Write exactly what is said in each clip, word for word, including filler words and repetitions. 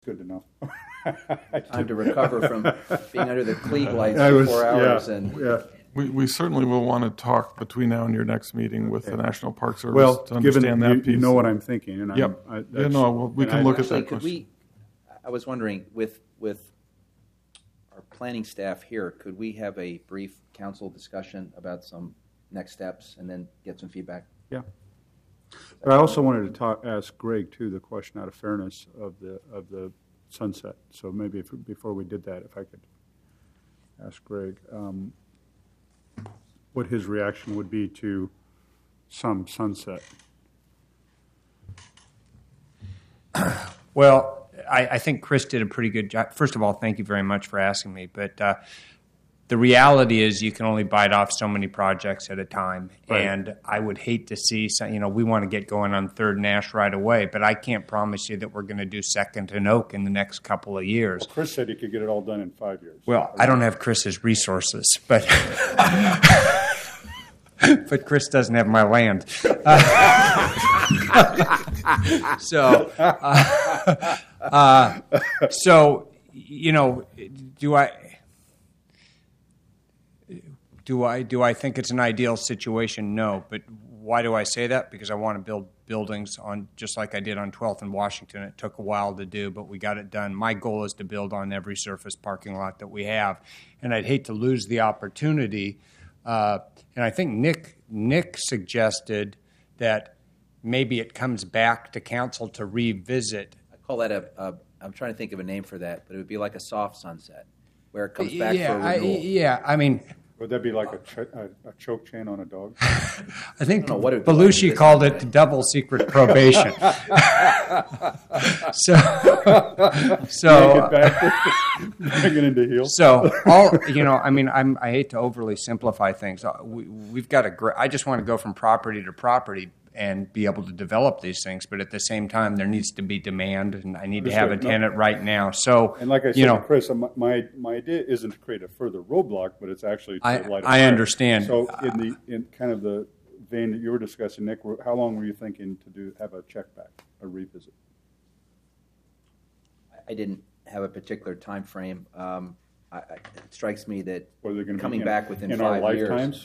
Good to know. Time to recover from being under the Klieg lights I for was- four hours. yeah, and yeah. We, we certainly will want to talk between now and your next meeting with the National Park Service Well, to given understand that you, piece. you know what I'm thinking, and Yep. I'm, I, Yeah, that's- no, well, we and can I- look at Actually, that could question. we, I was wondering, with, with our planning staff here, could we have a brief council discussion about some next steps and then get some feedback? Yeah. But I also wanted to talk, ask Greg too, the question out of fairness of the of the sunset. So maybe if, before we did that, if I could ask Greg um, what his reaction would be to some sunset. Well, I, I think Chris did a pretty good job. First of all, thank you very much for asking me. But uh, the reality is you can only bite off so many projects at a time. Right. And I would hate to see, some, you know, we want to get going on Third and Ash right away, but I can't promise you that we're going to do Second and Oak in the next couple of years. Well, Chris said he could get it all done in five years. Well, I don't have Chris's resources, but but Chris doesn't have my land. Uh, so, uh, uh, so you know, do I do I do I think it's an ideal situation? No, but why do I say that? Because I want to build buildings on just like I did on twelfth and Washington. It took a while to do, but we got it done. My goal is to build on every surface parking lot that we have, and I'd hate to lose the opportunity. Uh, and I think Nick Nick suggested that maybe it comes back to council to revisit. I call that a, a, I'm trying to think of a name for that, but it would be like a soft sunset, where it comes back yeah, for I, renewal. yeah. I mean, Would that be like a, ch- a, a choke chain on a dog? I think I don't know what it would be Belushi like called this it double secret probation. so, so, Take it back, bring it into heel. so all you know. I mean, I'm, I hate to overly simplify things. Uh, We, we've got a great. I just want to go from property to property and be able to develop these things, but at the same time, there needs to be demand, and I need to have a Understood. No. tenant right now. So, And like I said you know, to Chris, my, my my idea isn't to create a further roadblock, but it's actually to I- light a I fire. understand. So in the in kind of the vein that you were discussing, Nick, how long were you thinking to do have a check back, a revisit? I didn't have a particular time frame. Um, I, I, it strikes me that Were they going to coming be in, back within in five our years. lifetimes?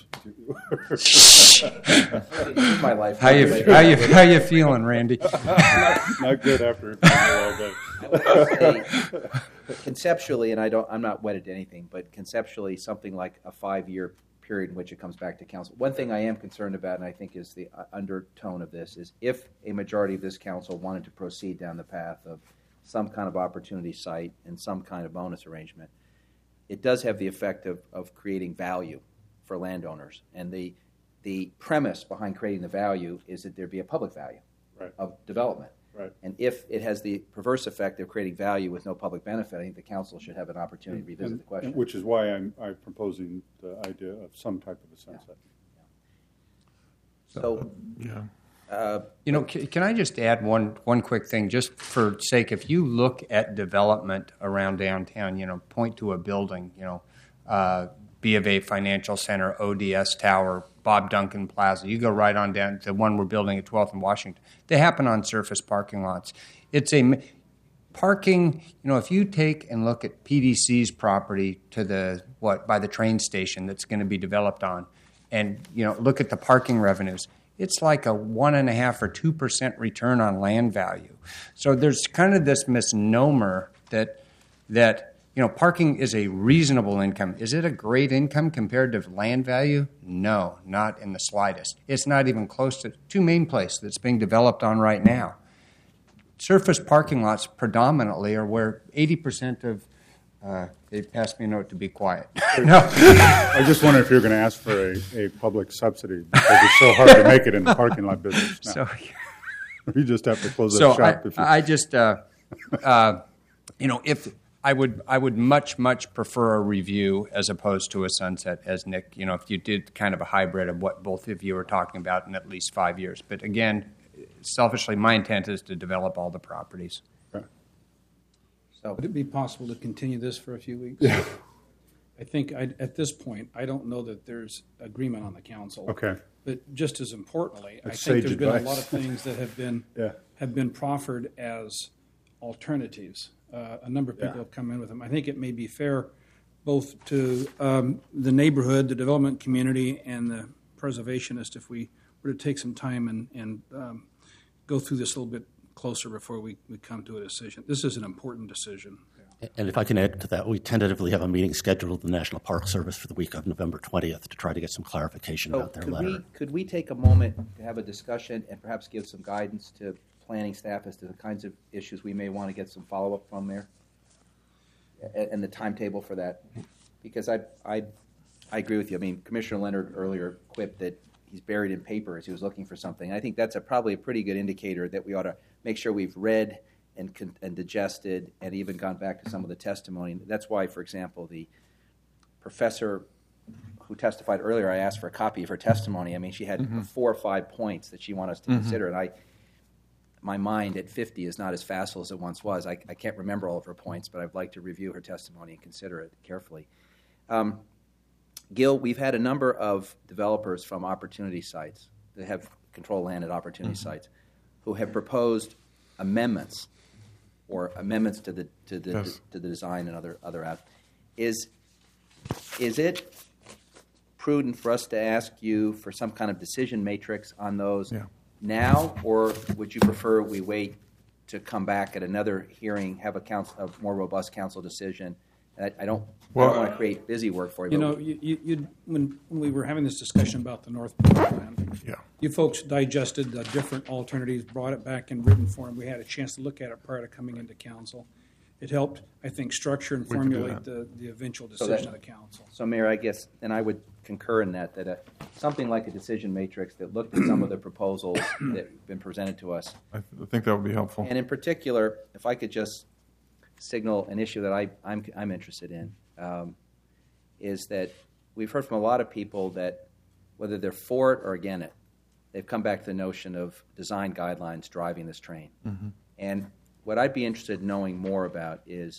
My life. how you how you how you feeling, Randy? Not good after all day. I would say, conceptually, and I don't, I'm not wedded to anything, but conceptually, something like a five-year period in which it comes back to council. One thing I am concerned about, and I think is the uh, undertone of this, is if a majority of this council wanted to proceed down the path of some kind of opportunity site and some kind of bonus arrangement, it does have the effect of, of creating value for landowners. And the the premise behind creating the value is that there be a public value Right. of development. Right. And if it has the perverse effect of creating value with no public benefit, I think the council should have an opportunity to revisit And- the question. and which is why I'm, I'm proposing the idea of some type of a sunset. So, Yeah. uh, You know, can, can I just add one one quick thing, just for sake? If you look at development around downtown, you know, point to a building, you know, uh, B of A Financial Center, O D S Tower, Bob Duncan Plaza. You go right on down to the one we're building at twelfth and Washington. They happen on surface parking lots. It's a parking. You know, if you take and look at P D C's property to the what by the train station that's going to be developed on, and you know, look at the parking revenues. It's like a one and a half or two percent return on land value. So there's kind of this misnomer that that you know parking is a reasonable income. Is it a great income compared to land value? No, not in the slightest. It's not even close to two main place that's being developed on right now. Surface parking lots predominantly are where eighty percent of Uh, they passed me a note to be quiet. no. I just wonder if you're going to ask for a, a public subsidy because it's so hard to make it in the parking lot business now. So, You just have to close so that shop. I, if you, I just, uh, uh, you know, if I would, I would much, much prefer a review as opposed to a sunset, as Nick, you know, if you did kind of a hybrid of what both of you are talking about in at least five years. But again, selfishly, my intent is to develop all the properties. so Would it be possible to continue this for a few weeks? Yeah. I think I, at this point, I don't know that there's agreement on the council. Okay. But just as importantly, I That's think sage there's been a advice. lot of things that have been Yeah. have been proffered as alternatives Uh, a number of people Yeah. have come in with them. I think it may be fair both to um, the neighborhood, the development community, and the preservationist if we were to take some time and, and um, go through this a little bit closer before we, we come to a decision. This is an important decision. And if I can add to that, we tentatively have a meeting scheduled with the National Park Service for the week of November twentieth to try to get some clarification So about their could letter. we, could we take a moment to have a discussion and perhaps give some guidance to planning staff as to the kinds of issues we may want to get some follow-up from there? And, and the timetable for that? Because I, I, I agree with you. I mean, Commissioner Leonard earlier quipped that he's buried in paper as he was looking for something. I think that's a, probably a pretty good indicator that we ought to make sure we've read and, con- and digested and even gone back to some of the testimony. That's why, for example, the professor who testified earlier, I asked for a copy of her testimony. I mean, she had mm-hmm. four or five points that she wanted us to mm-hmm. consider, and I, my mind at fifty is not as facile as it once was. I, I can't remember all of her points, but I'd like to review her testimony and consider it carefully. Um, Gil, we've had a number of developers from opportunity sites that have control land at opportunity mm-hmm. sites who have proposed amendments or amendments to the to the yes. to the design and other other apps. Is is it prudent for us to ask you for some kind of decision matrix on those yeah. now, or would you prefer we wait to come back at another hearing, have a council, a more robust council decision? I, I don't. Well, I don't want to create busy work for you. You but know, you, you, you, when, when we were having this discussion about the North Park plan, yeah. you folks digested the different alternatives, brought it back in written form. We had a chance to look at it prior to coming into council. It helped, I think, structure and We can do formulate that. the, the eventual So decision that- of the council. So, Mayor, I guess, and I would concur in that, that a, something like a decision matrix that looked at some of the proposals that have been presented to us. I, th- I think that would be helpful. And in particular, if I could just signal an issue that I, I'm, I'm interested in, um, is that we've heard from a lot of people that whether they're for it or against it, they've come back to the notion of design guidelines driving this train. Mm-hmm. And what I'd be interested in knowing more about is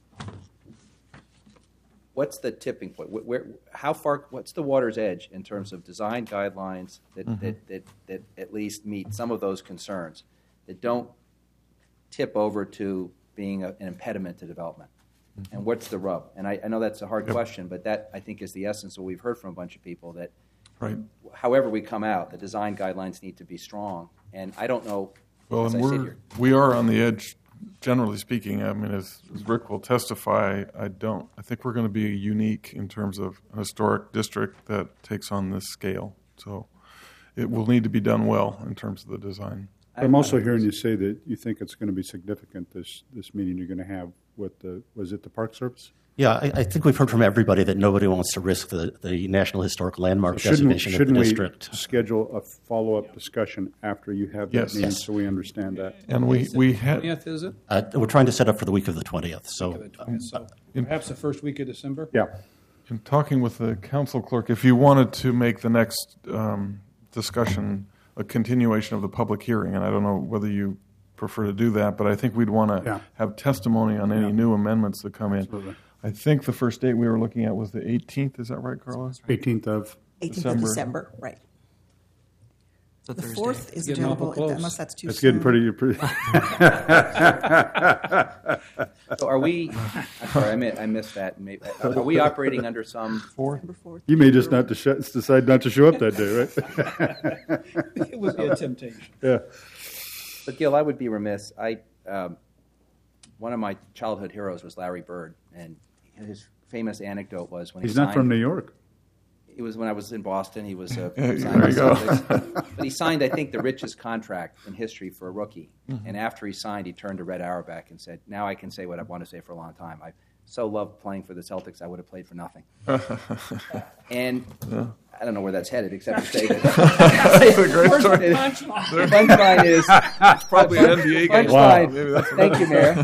what's the tipping point? Where, where, how far? What's the water's edge in terms of design guidelines that, Mm-hmm. that, that, that at least meet some of those concerns that don't tip over to being a, an impediment to development? Mm-hmm. And what's the rub? And I, I know that's a hard Yep. question, but that I think is the essence of what we've heard from a bunch of people that Right. however we come out, the design guidelines need to be strong. And I don't know, Well, as and I sit we're, here. we are on the edge, generally speaking. I mean, as, as Rick will testify, I don't. I think we're going to be unique in terms of a historic district that takes on this scale. So it will need to be done well in terms of the design. I'm also hearing you say that you think it's going to be significant, this, this meeting you're going to have with the, was it the Park Service? Yeah, I, I think we've heard from everybody that nobody wants to risk the, the National Historic Landmark Shouldn't, designation of shouldn't the we district. schedule a follow-up discussion after you have that Yes. meeting Yes. so we understand that? And we, we had, twentieth, is it? Uh, we're trying to set up for the week of the twentieth. So Okay, the twentieth. So perhaps the first week of December? Yeah. in talking with the council clerk, if you wanted to make the next um, discussion a continuation of the public hearing, and I don't know whether you prefer to do that, but I think we'd want to Yeah. have testimony on any Yeah. new amendments that come in. Absolutely. I think the first date we were looking at was the eighteenth. Is that right, Carla? eighteenth of, eighteenth December. of December, right. It's a The Thursday. fourth is Getting awful available, close. unless that's too it's soon. getting pretty, pretty. So are we, I'm sorry, I mi- I missed that. Maybe- Are we operating under some, Fourth? December fourth. You may just not to sh- decide not to show up that day, right? It would be a temptation. Yeah. but Gil, I would be remiss. I, um, one of my childhood heroes was Larry Bird, and his famous anecdote was when he He's not signed- from New York. It was when I was in Boston. He was uh, Yeah, signed there you by go. Celtics. But he signed, I think, the richest contract in history for a rookie. Mm-hmm. And after he signed, he turned to Red Auerbach and said, "Now I can say what I want to say for a long time. I so loved playing for the Celtics. I would have played for nothing." And I don't know where that's headed, except to say that That's a great story. the punchline is Probably an N B A game. punchline. Maybe that's Thank you, Mayor.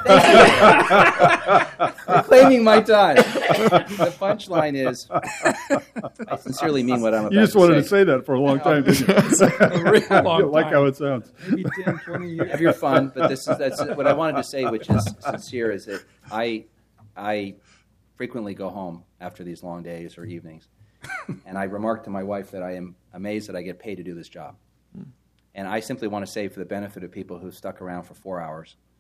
Thank you. For claiming my time. The punchline is, I sincerely mean what I'm about You just to wanted say. to say that for a long time, didn't you? A real long I like time. how it sounds. Maybe ten, twenty years. Have your fun, but this is that's what I wanted to say, which is sincere, is that I I frequently go home after these long days or evenings, and I remark to my wife that I am amazed that I get paid to do this job, and I simply want to say, for the benefit of people who stuck around for four hours,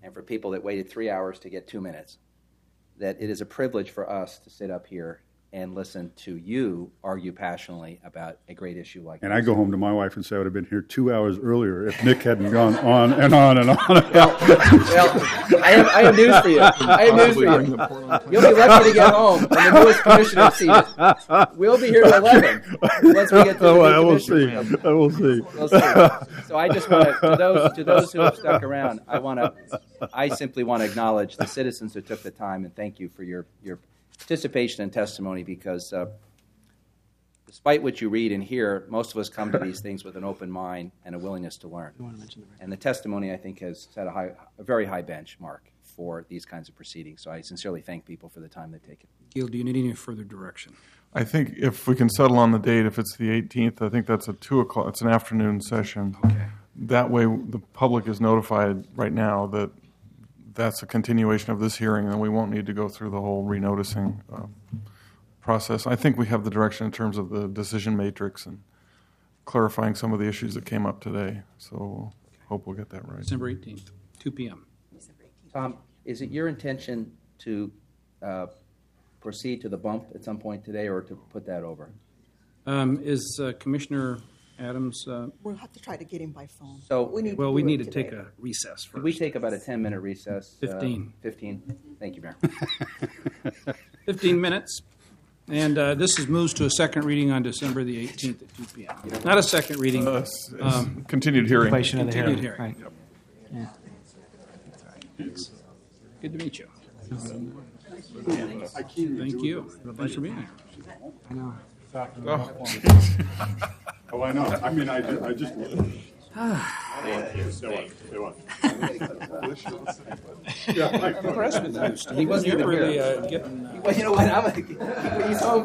and for people that waited three hours to get two minutes, that it is a privilege for us to sit up here and listen to you argue passionately about a great issue like And this. I go home to my wife and say I would have been here two hours earlier if Nick hadn't gone on and on and on. Well, well, I have, I have news for you. I have news for you. You'll be lucky to get home when the newest commissioner is seated. We'll be here at eleven once we get to the Oh, new I will see. commissioner. I will see. We'll see. So I just want to, to those to those who have stuck around, I want to, I simply want to acknowledge the citizens who took the time and thank you for your your participation and testimony, because uh, despite what you read and hear, most of us come to these things with an open mind and a willingness to learn. And the testimony, I think, has set a high, a very high benchmark for these kinds of proceedings. So I sincerely thank people for the time they've taken. Gil, do you need any further direction? I think if we can settle on the date, if it's the eighteenth, I think that's a two o'clock, it's an afternoon session. Okay. That way, the public is notified right now that that's a continuation of this hearing, and we won't need to go through the whole renoticing uh, process. I think we have the direction in terms of the decision matrix and clarifying some of the issues that came up today. So hope we'll get that right. December eighteenth, two p.m. Tom, is it your intention to uh, proceed to the bump at some point today, or to put that over? Um, is uh, Commissioner Adams, uh, We'll have to try to get him by phone. So- we need well, to we do it need to today. take a recess Could we first. take about a ten-minute recess? uh, Fifteen. Fifteen. Thank you, Mayor. fifteen minutes. And uh, this is moves to a second reading on December the eighteenth at two p.m. Not a second reading, Uh, but s- s- continued hearing. Continuation of the continued hearing. hearing. Right. Good to meet you. Thank you. Thanks for being here. I know. Oh, I know. I mean, I, I just. I'm impressed with you. Steve. He wasn't You're even really here. uh, getting. Uh, Well, you know what? I'm a, he's home